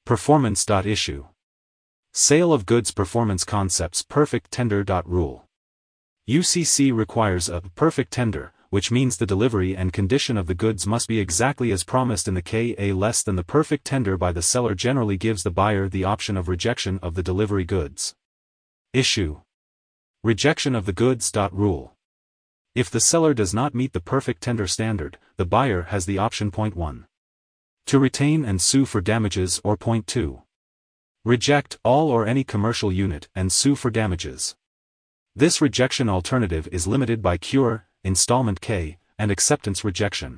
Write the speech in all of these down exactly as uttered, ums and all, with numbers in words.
Performance.issue. Sale of goods performance concepts perfect tender. Rule. U C C requires a perfect tender, which means the delivery and condition of the goods must be exactly as promised in the K A less than the perfect tender by the seller generally gives the buyer the option of rejection of the delivery goods. Issue. Rejection of the goods. Rule. If the seller does not meet the perfect tender standard, the buyer has the option point one. To retain and sue for damages or point two. Reject all or any commercial unit and sue for damages. This rejection alternative is limited by cure, installment K, and acceptance rejection.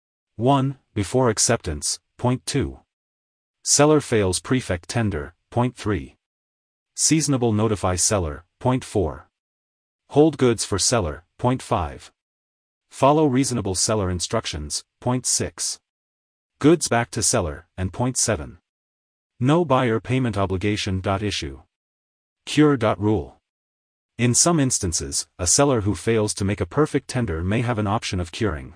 one. Before acceptance, point two. Seller fails perfect tender, point three. Seasonable notify seller, point four. Hold goods for seller, point five. Follow reasonable seller instructions, point six. Goods back to seller, and point seven. No buyer payment obligation. Issue. Cure. Rule. In some instances, a seller who fails to make a perfect tender may have an option of curing.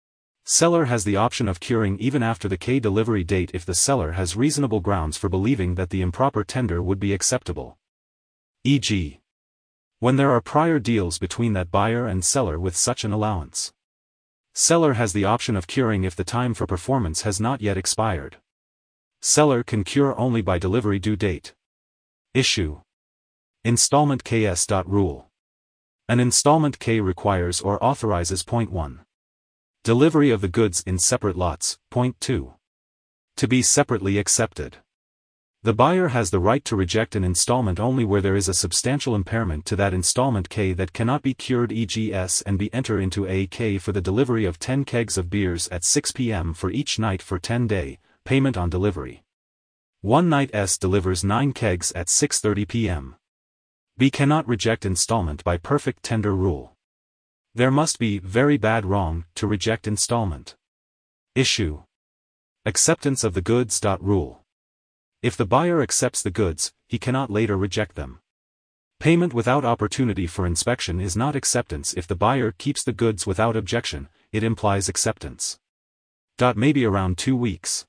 Seller has the option of curing even after the K delivery date if the seller has reasonable grounds for believing that the improper tender would be acceptable. for example, when there are prior deals between that buyer and seller with such an allowance. Seller has the option of curing if the time for performance has not yet expired. Seller can cure only by delivery due date. Issue. Installment K S. Rule. An installment K requires or authorizes point one. Delivery of the goods in separate lots, point two. To be separately accepted. The buyer has the right to reject an installment only where there is a substantial impairment to that installment K that cannot be cured, for example S and B enter into a K for the delivery of ten kegs of beers at six p m for each night for ten day, payment on delivery. One night S delivers nine kegs at six thirty p m B cannot reject installment by perfect tender rule. There must be very bad wrong to reject installment. Issue. Acceptance of the goods. Rule. If the buyer accepts the goods, he cannot later reject them. Payment without opportunity for inspection is not acceptance. If the buyer keeps the goods without objection, it implies acceptance. Maybe around two weeks.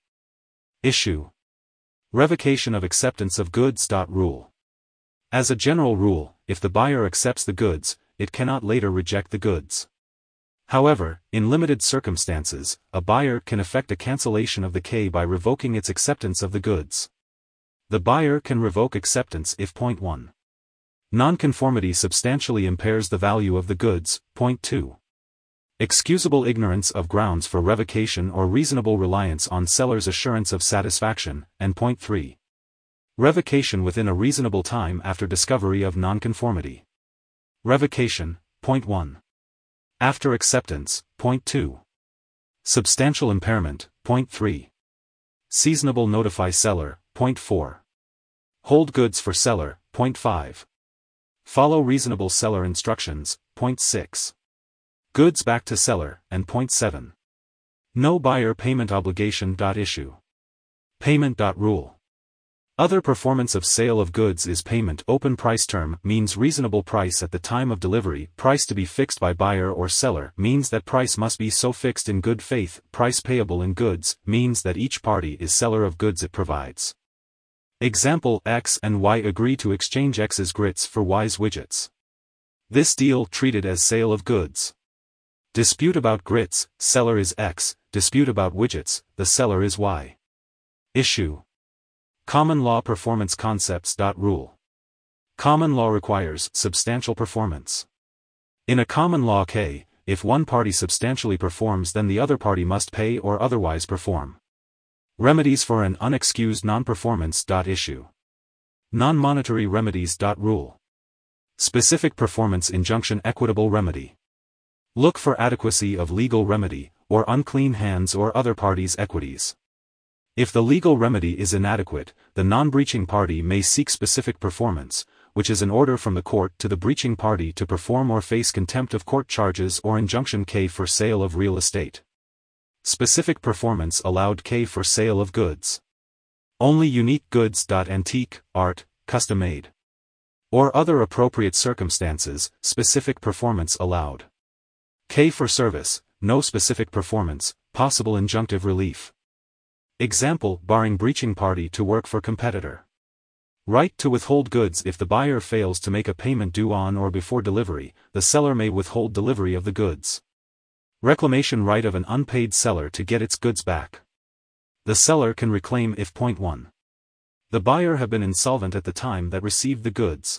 Issue. Revocation of acceptance of goods. Rule. As a general rule, if the buyer accepts the goods, it cannot later reject the goods. However, in limited circumstances, a buyer can effect a cancellation of the K by revoking its acceptance of the goods. The buyer can revoke acceptance if point one. Nonconformity substantially impairs the value of the goods, point two. Excusable ignorance of grounds for revocation or reasonable reliance on seller's assurance of satisfaction, and point three. Revocation within a reasonable time after discovery of nonconformity. Revocation, point one. After acceptance, point two. Substantial impairment, point three. Seasonable notify seller, point four. Hold goods for seller, point five. Follow reasonable seller instructions, point six. Goods back to seller, and point seven. No buyer payment obligation. Issue. Payment. Rule. Other performance of sale of goods is payment. Open price term means reasonable price at the time of delivery. Price to be fixed by buyer or seller means that price must be so fixed in good faith. Price payable in goods means that each party is seller of goods it provides. Example: X and Y agree to exchange X's grits for Y's widgets. This deal treated as sale of goods. Dispute about grits, seller is X. Dispute about widgets, the seller is Y. Issue. Common law performance concepts. Rule. Common law requires substantial performance. In a common law K, if one party substantially performs, then the other party must pay or otherwise perform. Remedies for an unexcused non-performance. Issue. Non-monetary remedies. Rule. Specific performance injunction equitable remedy. Look for adequacy of legal remedy, or unclean hands or other parties' equities. If the legal remedy is inadequate, the non-breaching party may seek specific performance, which is an order from the court to the breaching party to perform or face contempt of court charges or injunction K for sale of real estate. Specific performance allowed K for sale of goods. Only unique goods. Antique, art, custom-made, or other appropriate circumstances, specific performance allowed. K for service, no specific performance, possible injunctive relief. Example, barring breaching party to work for competitor. Right to withhold goods. If the buyer fails to make a payment due on or before delivery, the seller may withhold delivery of the goods. Reclamation right of an unpaid seller to get its goods back. The seller can reclaim if point one. The buyer have been insolvent at the time that received the goods.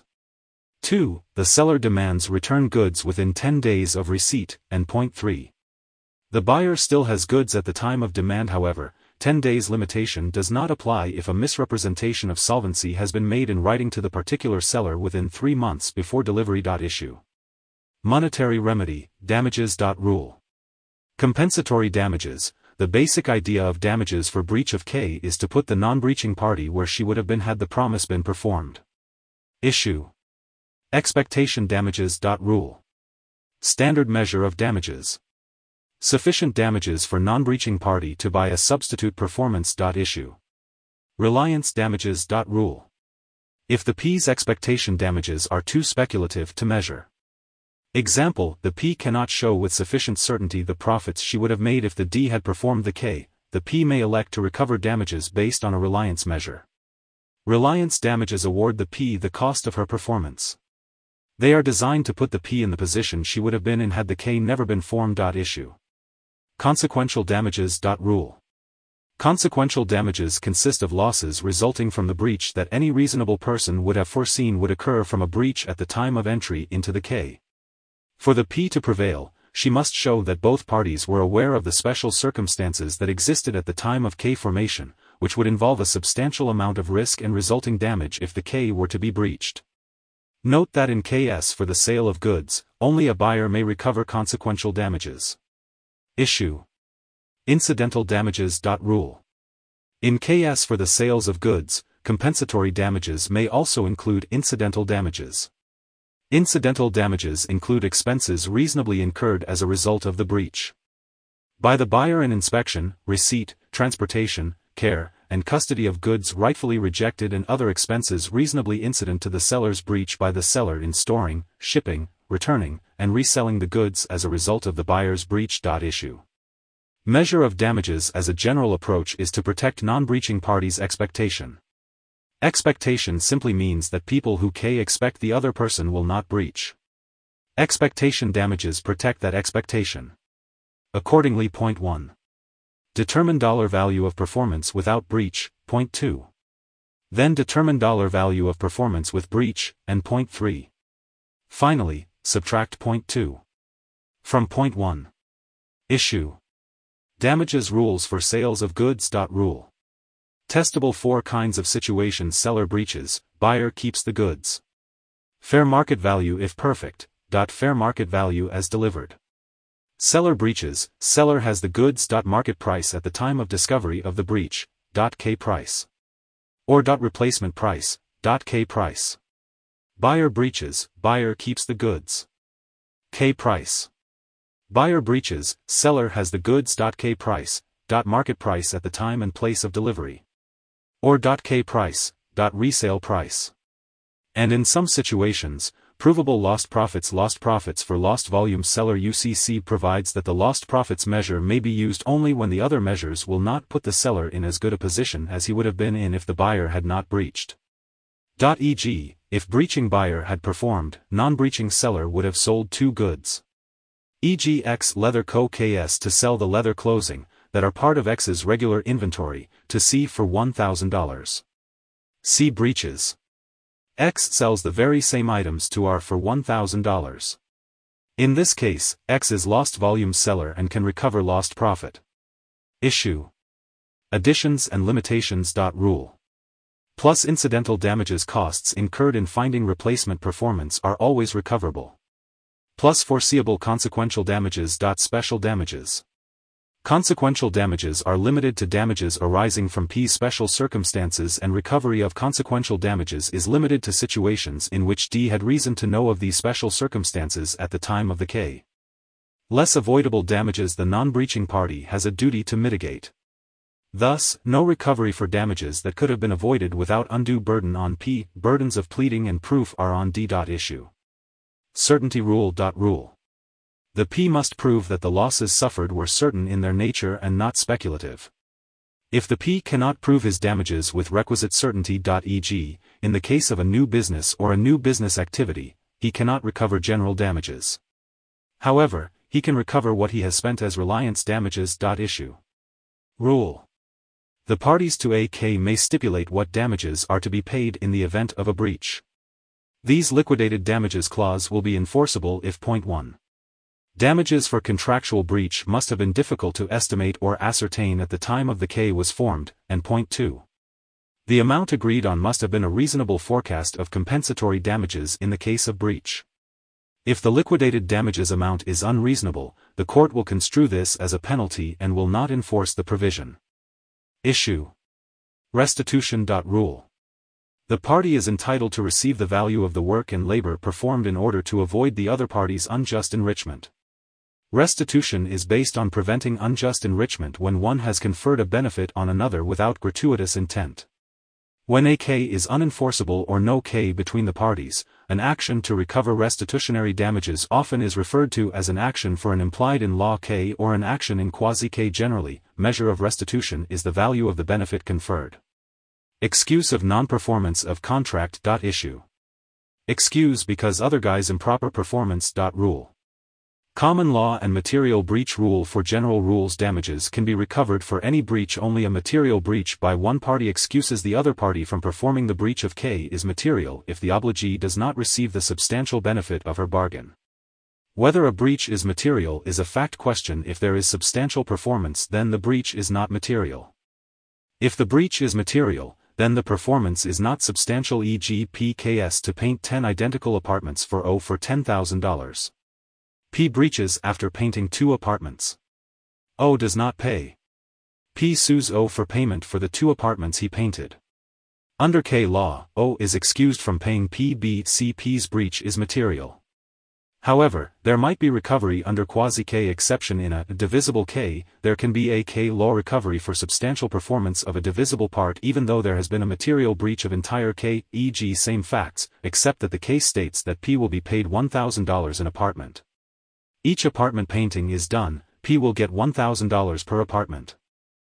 two. The seller demands return goods within ten days of receipt, and point three. The buyer still has goods at the time of demand. However, ten days limitation does not apply if a misrepresentation of solvency has been made in writing to the particular seller within three months before delivery. Issue. Monetary remedy, damages. Rule. Compensatory damages. The basic idea of damages for breach of K is to put the non-breaching party where she would have been had the promise been performed. Issue. Expectation damages. Rule. Standard measure of damages. Sufficient damages for non-breaching party to buy a substitute performance. Issue. Reliance damages. Rule. If the P's expectation damages are too speculative to measure. Example, the P cannot show with sufficient certainty the profits she would have made if the D had performed the K, the P may elect to recover damages based on a reliance measure. Reliance damages award the P the cost of her performance. They are designed to put the P in the position she would have been in had the K never been formed. Issue. Consequential damages. Rule. Consequential damages consist of losses resulting from the breach that any reasonable person would have foreseen would occur from a breach at the time of entry into the K. For the P to prevail, she must show that both parties were aware of the special circumstances that existed at the time of K formation, which would involve a substantial amount of risk and resulting damage if the K were to be breached. Note that in K S for the sale of goods, only a buyer may recover consequential damages. Issue. Incidental damages. Rule. In K S for the sales of goods, compensatory damages may also include incidental damages. Incidental damages include expenses reasonably incurred as a result of the breach by the buyer in inspection, receipt, transportation, care, and custody of goods rightfully rejected, and other expenses reasonably incident to the seller's breach by the seller in storing, shipping, returning, and reselling the goods as a result of the buyer's breach. Issue. Measure of damages as a general approach is to protect non-breaching parties' expectation. Expectation simply means that people who K expect the other person will not breach. Expectation damages protect that expectation. Accordingly, point one. Determine dollar value of performance without breach, point two. Then determine dollar value of performance with breach, and point three. Finally, subtract point two from point one. Issue. Damages rules for sales of goods. Rule. Testable four kinds of situations: seller breaches, buyer keeps the goods. Fair market value if perfect. Fair market value as delivered. Seller breaches, seller has the goods. Market price at the time of discovery of the breach. K price. Or replacement price. K price. Buyer breaches, buyer keeps the goods. K price. Buyer breaches, seller has the goods. K price. Market price at the time and place of delivery. Or K price. Resale price. And in some situations, provable lost profits. Lost profits for lost volume. Seller U C C provides that the lost profits measure may be used only when the other measures will not put the seller in as good a position as he would have been in if the buyer had not breached. for example, if breaching buyer had performed, non-breaching seller would have sold two goods. for example, X Leather Co. K S to sell the leather clothing that are part of X's regular inventory to C for one thousand dollars. C breaches. X sells the very same items to R for one thousand dollars. In this case, X is lost volume seller and can recover lost profit. Issue. Additions and limitations. Rule. Plus incidental damages. Costs incurred in finding replacement performance are always recoverable. Plus foreseeable consequential damages. Special damages. Consequential damages are limited to damages arising from P special circumstances, and recovery of consequential damages is limited to situations in which D had reason to know of these special circumstances at the time of the K. Less avoidable damages the non-breaching party has a duty to mitigate. Thus, no recovery for damages that could have been avoided without undue burden on P. Burdens of pleading and proof are on D. Issue. Certainty rule. Rule. The P must prove that the losses suffered were certain in their nature and not speculative. If the P cannot prove his damages with requisite certainty, for example, in the case of a new business or a new business activity, he cannot recover general damages. However, he can recover what he has spent as reliance damages. Issue. Rule. The parties to a case may stipulate what damages are to be paid in the event of a breach. These liquidated damages clause will be enforceable if point one. Damages for contractual breach must have been difficult to estimate or ascertain at the time of the case was formed, and point two. The amount agreed on must have been a reasonable forecast of compensatory damages in the case of breach. If the liquidated damages amount is unreasonable, the court will construe this as a penalty and will not enforce the provision. Issue. Restitution. Rule. The party is entitled to receive the value of the work and labor performed in order to avoid the other party's unjust enrichment. Restitution is based on preventing unjust enrichment when one has conferred a benefit on another without gratuitous intent. When a case is unenforceable or no case between the parties, an action to recover restitutionary damages often is referred to as an action for an implied-in-law case or an action in quasi-case. Generally, measure of restitution is the value of the benefit conferred. Excuse of non-performance of contract. Issue. Excuse because other guy's improper performance. Rule. Common law and material breach rule. For general rules, damages can be recovered for any breach. Only a material breach by one party excuses the other party from performing. The breach of case is material if the obligee does not receive the substantial benefit of her bargain. Whether a breach is material is a fact question. If there is substantial performance, then the breach is not material. If the breach is material, then the performance is not substantial. For example, P Ks to paint ten identical apartments for O for ten thousand dollars. P breaches after painting two apartments. O does not pay. P sues O for payment for the two apartments he painted. Under K law, O is excused from paying P. B. C. P's breach is material. However, there might be recovery under quasi-K exception. In a divisible K, there can be a K law recovery for substantial performance of a divisible part even though there has been a material breach of entire K, for example same facts, except that the case states that P will be paid one thousand dollars an apartment. Each apartment painting is done, P will get one thousand dollars per apartment.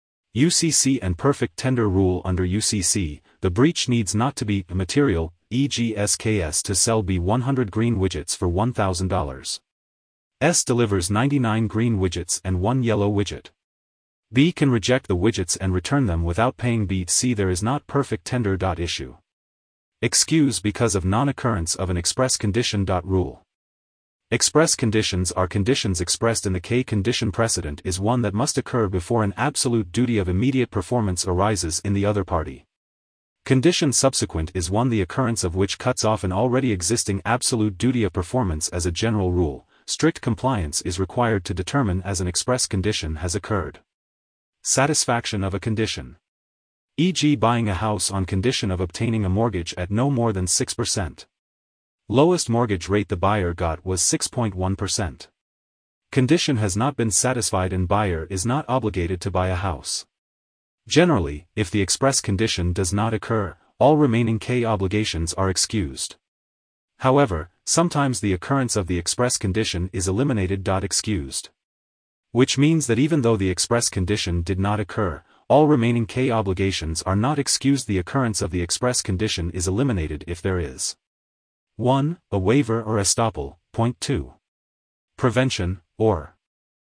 U C C and perfect tender rule. Under U C C, the breach needs not to be material, for example S K S to sell B one hundred green widgets for one thousand dollars. S delivers ninety-nine green widgets and one yellow widget. B can reject the widgets and return them without paying B. C. There is not perfect tender. Issue. Excuse because of non-occurrence of an express condition. Rule. Express conditions are conditions expressed in the K. Condition precedent is one that must occur before an absolute duty of immediate performance arises in the other party. Condition subsequent is one the occurrence of which cuts off an already existing absolute duty of performance. As a general rule, strict compliance is required to determine as an express condition has occurred. Satisfaction of a condition. for example buying a house on condition of obtaining a mortgage at no more than six percent. Lowest mortgage rate the buyer got was six point one percent. Condition has not been satisfied and buyer is not obligated to buy a house. Generally, if the express condition does not occur, all remaining K obligations are excused. However, sometimes the occurrence of the express condition is eliminated. Excused. Which means that even though the express condition did not occur, all remaining K obligations are not excused. The occurrence of the express condition is eliminated if there is one. A waiver or estoppel. Point two. Prevention, or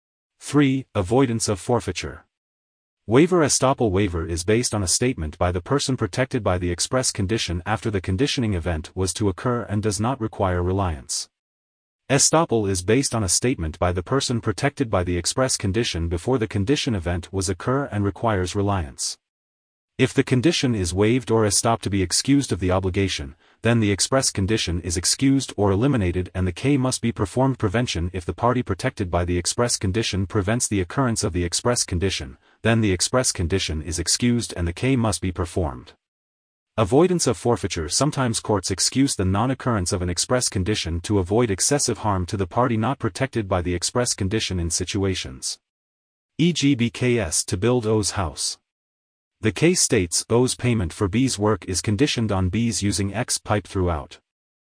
three. Avoidance of forfeiture. Waiver estoppel waiver is based on a statement by the person protected by the express condition after the conditioning event was to occur and does not require reliance. Estoppel is based on a statement by the person protected by the express condition before the condition event was occur and requires reliance. If the condition is waived or estopped to be excused of the obligation, then the express condition is excused or eliminated and the K must be performed. Prevention. If the party protected by the express condition prevents the occurrence of the express condition, then the express condition is excused and the K must be performed. Avoidance of forfeiture. Sometimes courts excuse the non-occurrence of an express condition to avoid excessive harm to the party not protected by the express condition in situations. for example B K S to build O's house. The case states O's payment for B's work is conditioned on B's using X pipe throughout.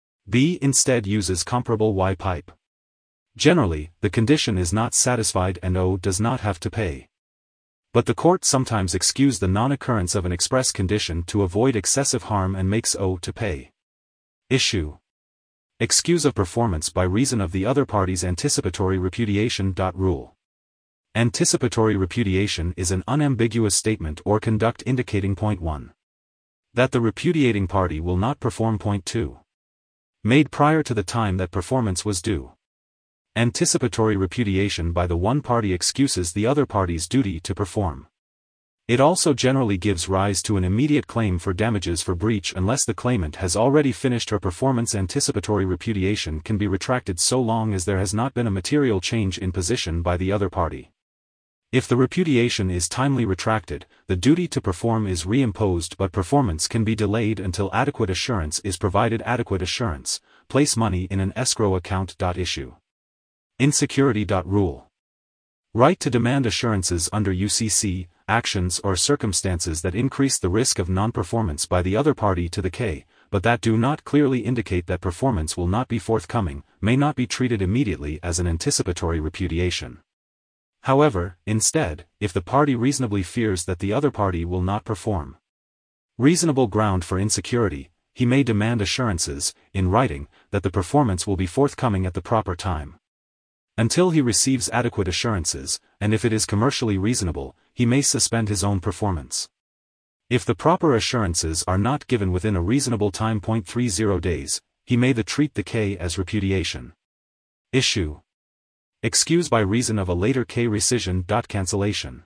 B instead uses comparable Y pipe. Generally, the condition is not satisfied and O does not have to pay. But the court sometimes excuse the non-occurrence of an express condition to avoid excessive harm and makes O to pay. Issue. Excuse of performance by reason of the other party's anticipatory repudiation. Rule. Anticipatory repudiation is an unambiguous statement or conduct indicating point one. That the repudiating party will not perform. Point two. Made prior to the time that performance was due. Anticipatory repudiation by the one party excuses the other party's duty to perform. It also generally gives rise to an immediate claim for damages for breach unless the claimant has already finished her performance. Anticipatory repudiation can be retracted so long as there has not been a material change in position by the other party. If the repudiation is timely retracted, the duty to perform is reimposed, but performance can be delayed until adequate assurance is provided. Adequate assurance: place money in an escrow account. Issue. Insecurity. Rule. Right to demand assurances under U C C, actions or circumstances that increase the risk of non-performance by the other party to the K, but that do not clearly indicate that performance will not be forthcoming, may not be treated immediately as an anticipatory repudiation. However, instead, if the party reasonably fears that the other party will not perform reasonable ground for insecurity, he may demand assurances, in writing, that the performance will be forthcoming at the proper time. Until he receives adequate assurances, and if it is commercially reasonable, he may suspend his own performance. If the proper assurances are not given within a reasonable time. thirty days, he may the treat the K as repudiation. Issue. Excuse by reason of a later K rescission. Cancellation.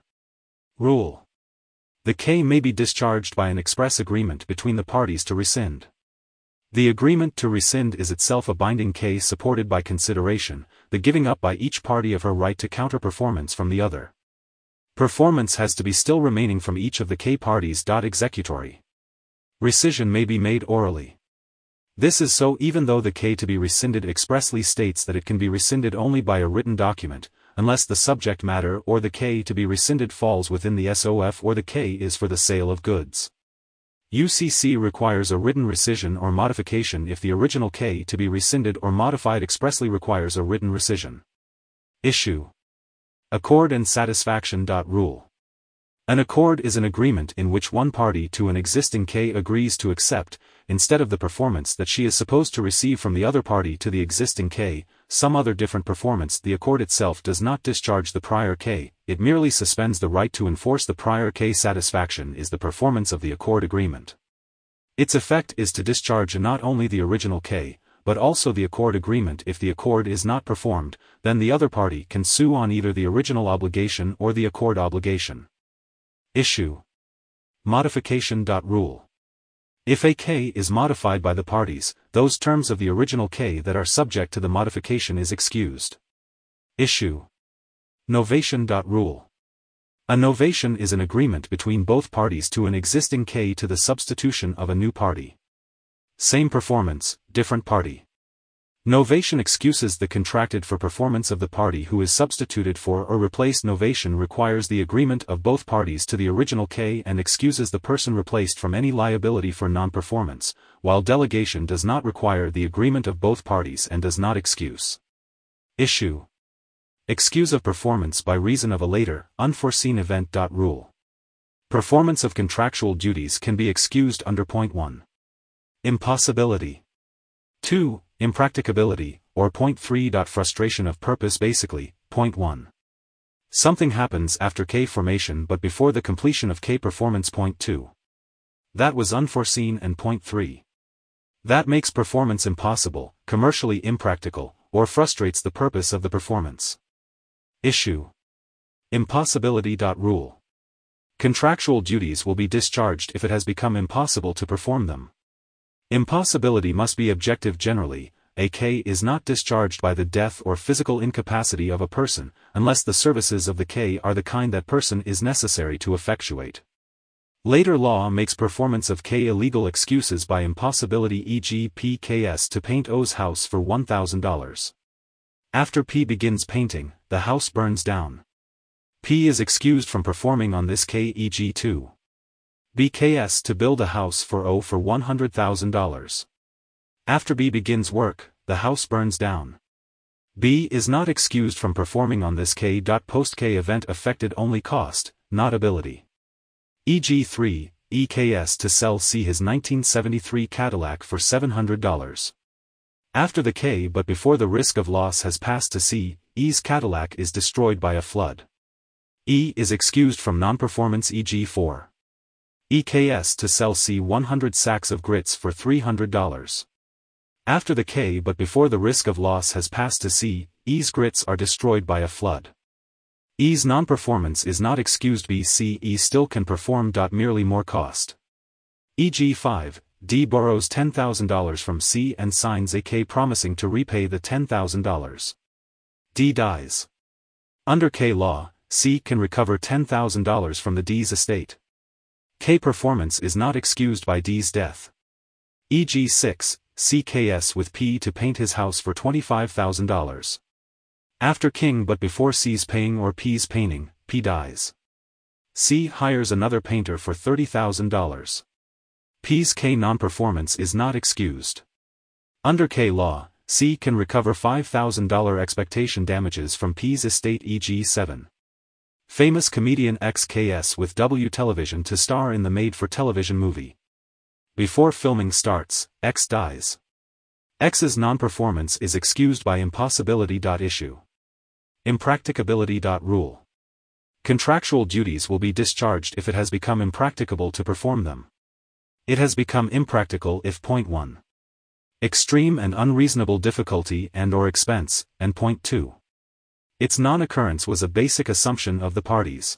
Rule. The K may be discharged by an express agreement between the parties to rescind. The agreement to rescind is itself a binding K supported by consideration, the giving up by each party of her right to counter-performance from the other. Performance has to be still remaining from each of the K parties. Executory. Rescission may be made orally. This is so even though the K to be rescinded expressly states that it can be rescinded only by a written document, unless the subject matter or the K to be rescinded falls within the S O F or the K is for the sale of goods. U C C requires a written rescission or modification if the original K to be rescinded or modified expressly requires a written rescission. Issue. Accord and satisfaction. Rule. An accord is an agreement in which one party to an existing K agrees to accept, instead of the performance that she is supposed to receive from the other party to the existing K, some other different performance. The accord itself does not discharge the prior K, it merely suspends the right to enforce the prior K. Satisfaction is the performance of the accord agreement. Its effect is to discharge not only the original K, but also the accord agreement. If the accord is not performed, then the other party can sue on either the original obligation or the accord obligation. Issue. Modification. Rule. If a K is modified by the parties, those terms of the original K that are subject to the modification is excused. Issue. Novation. Rule. A novation is an agreement between both parties to an existing K to the substitution of a new party. Same performance, different party. Novation excuses the contracted for performance of the party who is substituted for or replaced. Novation requires the agreement of both parties to the original K and excuses the person replaced from any liability for non-performance, while delegation does not require the agreement of both parties and does not excuse. Issue. Excuse of performance by reason of a later, unforeseen event. Rule. Performance of contractual duties can be excused under point one. Impossibility. two. Impracticability, or point three. Frustration of purpose. Basically, point one. Something happens after K formation but before the completion of K performance. Point two. That was unforeseen. And point three. That makes performance impossible, commercially impractical, or frustrates the purpose of the performance. Issue. Impossibility. Rule. Contractual duties will be discharged if it has become impossible to perform them. Impossibility must be objective. Generally, a K is not discharged by the death or physical incapacity of a person, unless the services of the K are the kind that person is necessary to effectuate. Later law makes performance of K illegal excuses by impossibility, for example P Ks to paint O's house for one thousand dollars. After P begins painting, the house burns down. P is excused from performing on this K. For example two. B Ks to build a house for O for one hundred thousand dollars. After B begins work, the house burns down. B is not excused from performing on this K. Post K event affected only cost, not ability. for example three, E K S to sell C his nineteen seventy-three Cadillac for seven hundred dollars. After the K but before the risk of loss has passed to C, E's Cadillac is destroyed by a flood. E is excused from non-performance for example four. E K S to sell C one hundred sacks of grits for three hundred dollars. After the K but before the risk of loss has passed to C, E's grits are destroyed by a flood. E's non-performance is not excused by C. E still can perform. Merely more cost. for example five, D borrows ten thousand dollars from C and signs a K promising to repay the ten thousand dollars. D dies. Under K law, C can recover ten thousand dollars from the D's estate. K performance is not excused by D's death. for example six, C K S with P to paint his house for twenty-five thousand dollars. After King but before C's paying or P's painting, P dies. C hires another painter for thirty thousand dollars. P's K non-performance is not excused. Under K law, C can recover five thousand dollars expectation damages from P's estate. for example seven. Famous comedian X K S with W Television to star in the made-for-television movie. Before filming starts, X dies. X's non-performance is excused by impossibility. Issue. Impracticability. Rule. Contractual duties will be discharged if it has become impracticable to perform them. It has become impractical if point one. Extreme and unreasonable difficulty and or expense, and point two. Its non-occurrence was a basic assumption of the parties.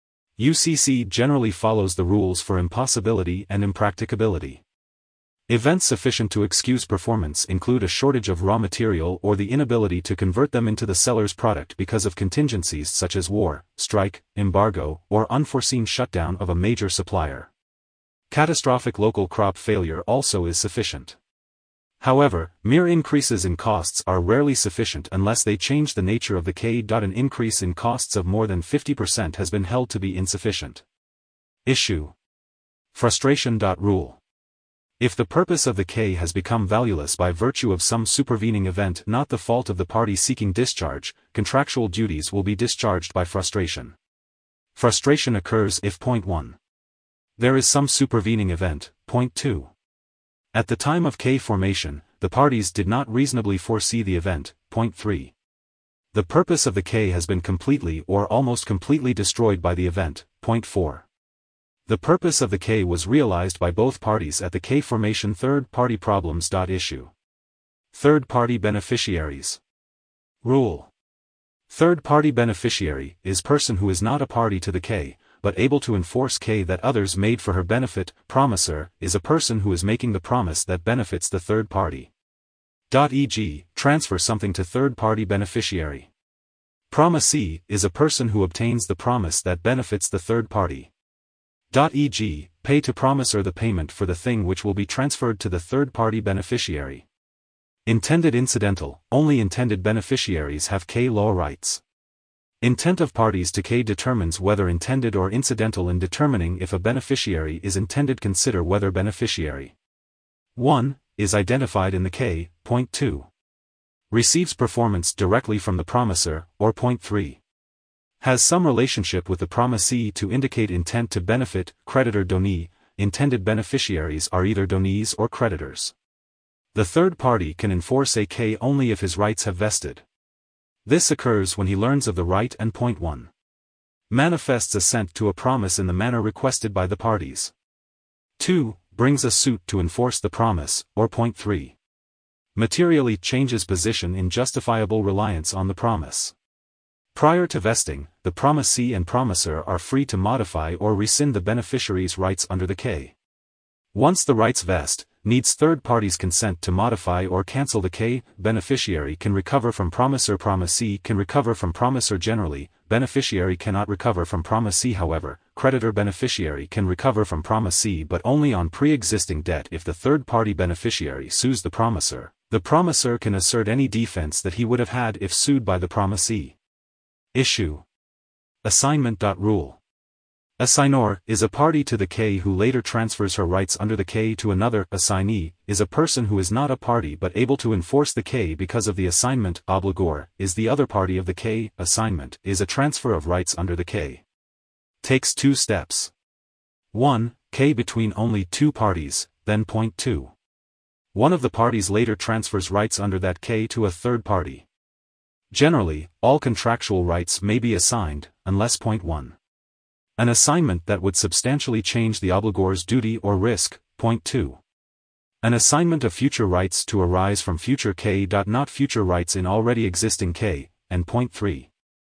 U C C generally follows the rules for impossibility and impracticability. Events sufficient to excuse performance include a shortage of raw material or the inability to convert them into the seller's product because of contingencies such as war, strike, embargo, or unforeseen shutdown of a major supplier. Catastrophic local crop failure also is sufficient. However, mere increases in costs are rarely sufficient unless they change the nature of the K. An increase in costs of more than fifty percent has been held to be insufficient. Issue. Frustration. Rule. If the purpose of the K has become valueless by virtue of some supervening event not the fault of the party seeking discharge, contractual duties will be discharged by frustration. Frustration occurs if point one. There is some supervening event, point two. At the time of K formation, the parties did not reasonably foresee the event, point three. The purpose of the K has been completely or almost completely destroyed by the event, point four. The purpose of the K was realized by both parties at the K formation. Third-party problems. Issue. Third-party beneficiaries. Rule. Third-party beneficiary is person who is not a party to the K, but able to enforce K that others made for her benefit. Promisor is a person who is making the promise that benefits the third party. for example, transfer something to third-party beneficiary. Promisee is a person who obtains the promise that benefits the third party. for example, pay to promisor the payment for the thing which will be transferred to the third-party beneficiary. Intended incidental, only intended beneficiaries have K law rights. Intent of parties to K determines whether intended or incidental. In determining if a beneficiary is intended, consider whether beneficiary one. Is identified in the K, point two. Receives performance directly from the promisor, or point three. Has some relationship with the promisee to indicate intent to benefit. Creditor donee. Intended beneficiaries are either donees or creditors. The third party can enforce a K only if his rights have vested. This occurs when he learns of the right and point one. Manifests assent to a promise in the manner requested by the parties. two. Brings a suit to enforce the promise, or point three. Materially changes position in justifiable reliance on the promise. Prior to vesting, the promisee and promisor are free to modify or rescind the beneficiary's rights under the K. Once the rights vest, needs third parties' consent to modify or cancel the K. Beneficiary can recover from promisor. Promisee can recover from promisor. Generally, beneficiary cannot recover from promisee. However, creditor beneficiary can recover from promisee but only on pre-existing debt. If the third-party beneficiary sues the promisor, the promisor can assert any defense that he would have had if sued by the promisee. Issue. Assignment. Rule. Assignor is a party to the K who later transfers her rights under the K to another. Assignee is a person who is not a party but able to enforce the K because of the assignment. Obligor is the other party of the K. Assignment is a transfer of rights under the K. Takes two steps. one. K between only two parties, then point two. One of the parties later transfers rights under that K to a third party. Generally, all contractual rights may be assigned, unless point one. An assignment that would substantially change the obligor's duty or risk, point two. An assignment of future rights to arise from future K. Not future rights in already existing K, and point three.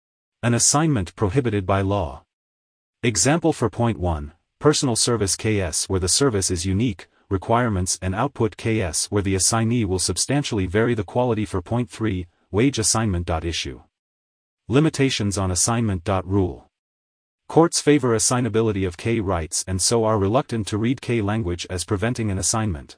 An assignment prohibited by law. Example for point one, personal service K S where the service is unique, requirements and output K S where the assignee will substantially vary the quality for point three, wage assignment. Issue. Limitations on assignment. Rule. Courts favor assignability of K rights and so are reluctant to read K language as preventing an assignment.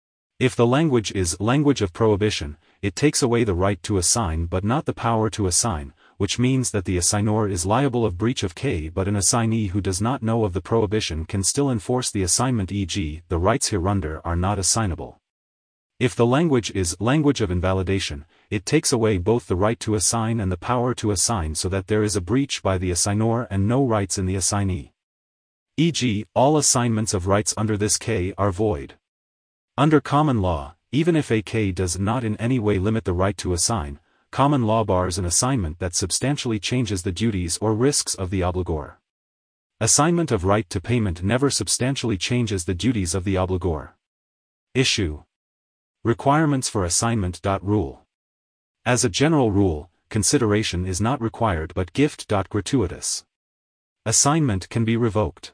If the language is language of prohibition, it takes away the right to assign but not the power to assign, which means that the assignor is liable of breach of K but an assignee who does not know of the prohibition can still enforce the assignment, for example, the rights hereunder are not assignable. If the language is language of invalidation, it takes away both the right to assign and the power to assign so that there is a breach by the assignor and no rights in the assignee. for example, all assignments of rights under this K are void. Under common law, even if a K does not in any way limit the right to assign, common law bars an assignment that substantially changes the duties or risks of the obligor. Assignment of right to payment never substantially changes the duties of the obligor. Issue. Requirements for assignment. Rule. As a general rule, consideration is not required but gift. Gratuitous. Assignment can be revoked.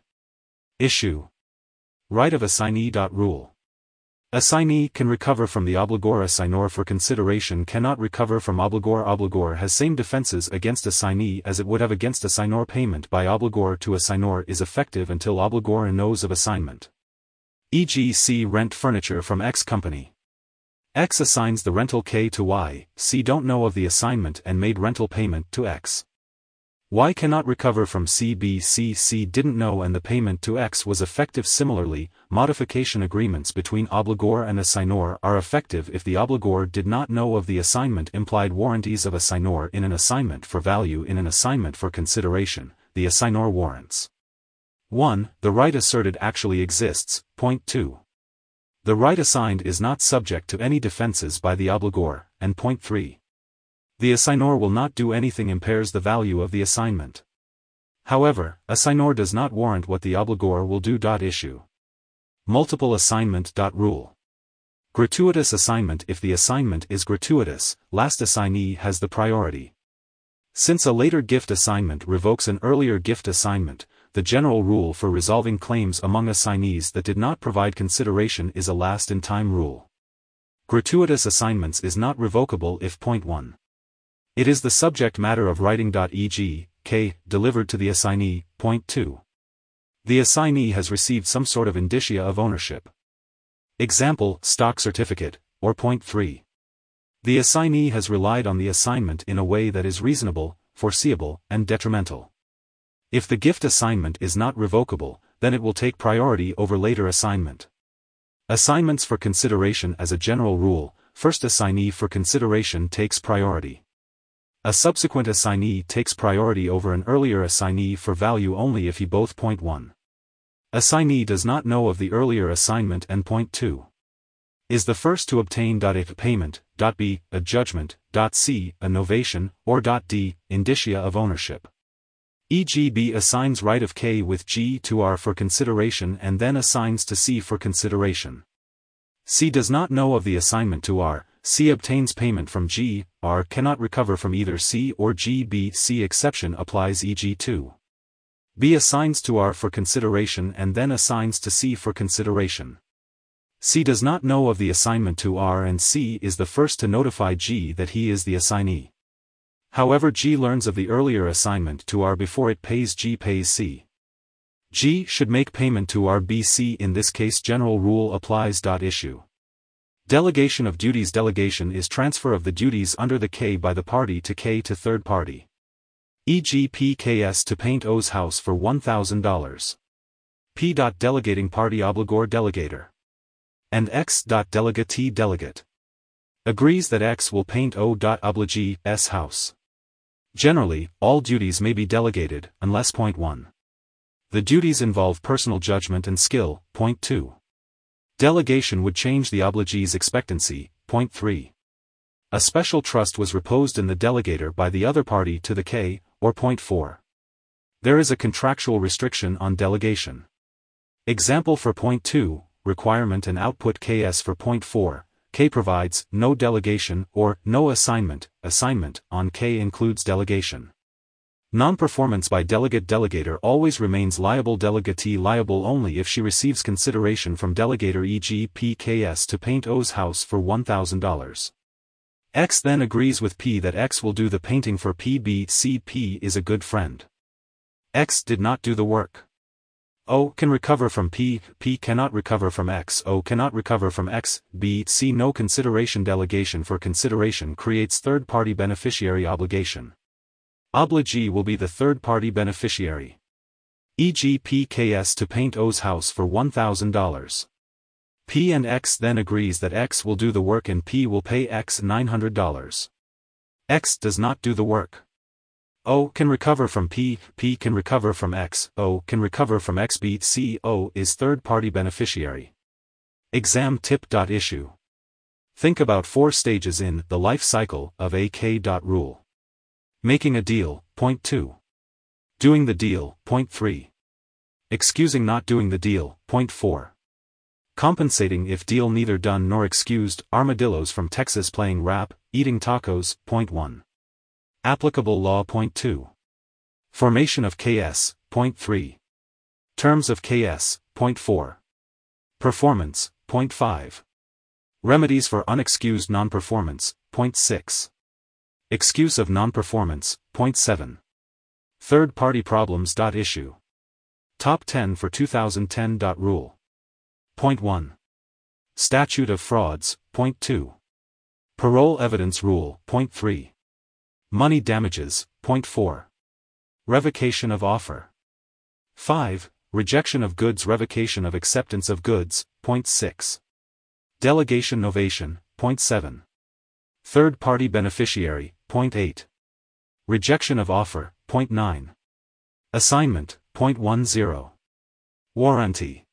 Issue. Right of assignee. Rule. Assignee can recover from the obligor. Assignor for consideration cannot recover from obligor. Obligor has same defenses against assignee as it would have against assignor. Payment by obligor to assignor is effective until obligor knows of assignment. for example, C rent furniture from X company. X assigns the rental K to Y, C don't know of the assignment and made rental payment to X. Y cannot recover from C. B. C. C didn't know and the payment to X was effective. Similarly, modification agreements between obligor and assignor are effective if the obligor did not know of the assignment. Implied warranties of assignor in an assignment for value. In an assignment for consideration, the assignor warrants one. The right asserted actually exists. Point two. The right assigned is not subject to any defenses by the obligor, and point three. The assignor will not do anything impairs the value of the assignment. However, assignor does not warrant what the obligor will do. Issue. Multiple assignment. Rule. Gratuitous assignment. If the assignment is gratuitous, last assignee has the priority. Since a later gift assignment revokes an earlier gift assignment, the general rule for resolving claims among assignees that did not provide consideration is a last-in-time rule. Gratuitous assignments is not revocable if point one. It is the subject matter of writing. for example, K, delivered to the assignee. Point two. The assignee has received some sort of indicia of ownership. Example, stock certificate, or point three. The assignee has relied on the assignment in a way that is reasonable, foreseeable, and detrimental. If the gift assignment is not revocable, then it will take priority over later assignment. Assignments for consideration. As a general rule, first assignee for consideration takes priority. A subsequent assignee takes priority over an earlier assignee for value only if he both. Point one. Assignee does not know of the earlier assignment and point two. Is the first to obtain. A payment, B a judgment, C a novation, or D indicia of ownership. for example, B assigns right of K with G to R for consideration and then assigns to C for consideration. C does not know of the assignment to R, C obtains payment from G, R cannot recover from either C or G. B. C exception applies. For example, two. B assigns to R for consideration and then assigns to C for consideration. C does not know of the assignment to R and C is the first to notify G that he is the assignee. However, G learns of the earlier assignment to R before it pays. G pays C. G should make payment to R. B. C in this case general rule applies. Issue. Delegation of duties. Delegation is transfer of the duties under the K by the party to K to third party. For example, P K S to paint O's house for one thousand dollars. P. Delegating party obligor delegator. And X. Delegatee delegate. Agrees that X will paint O. Obligee's house. Generally, all duties may be delegated, unless point one. The duties involve personal judgment and skill. Point two. Delegation would change the obligee's expectancy. Point three. A special trust was reposed in the delegator by the other party to the K, or point four. There is a contractual restriction on delegation. Example for point two, requirement and output K S for point four, K provides no delegation or no assignment, assignment on K includes delegation. Non-performance by delegate delegator always remains liable. Delegatee liable only if she receives consideration from delegator, for example P K S to paint O's house for one thousand dollars. X then agrees with P that X will do the painting for P. B. C. P is a good friend. X did not do the work. O can recover from P, P cannot recover from X, O cannot recover from X, B. C. No consideration. Delegation for consideration creates third-party beneficiary obligation. Obligee will be the third-party beneficiary. for example P K S to paint O's house for one thousand dollars. P and X then agrees that X will do the work and P will pay X nine hundred dollars. X does not do the work. O can recover from P, P can recover from X, O can recover from X. B. C. O is third-party beneficiary. Exam tip. Issue. Think about four stages in the life cycle of a K. Rule. Making a deal. Point two. Doing the deal. Point three. Excusing not doing the deal. Point four. Compensating if deal neither done nor excused. Armadillos from Texas playing rap, eating tacos. Point one. Applicable law. Point two. Formation of K S. Point three. Terms of K S. Point four. Performance. Point five. Remedies for unexcused non-performance. Point six. Excuse of non-performance. Point seven. Third-party problems. Issue. Top ten for two thousand ten. Rule. Point one. Statute of frauds. Point two. Parole evidence rule. Point three. Money damages. Point four. Revocation of offer. five. Rejection of goods. Revocation of acceptance of goods. Point six. Delegation novation. Point seven. Third-party beneficiary. Point eight. Rejection of offer. Point nine. Assignment. Point ten. Warranty.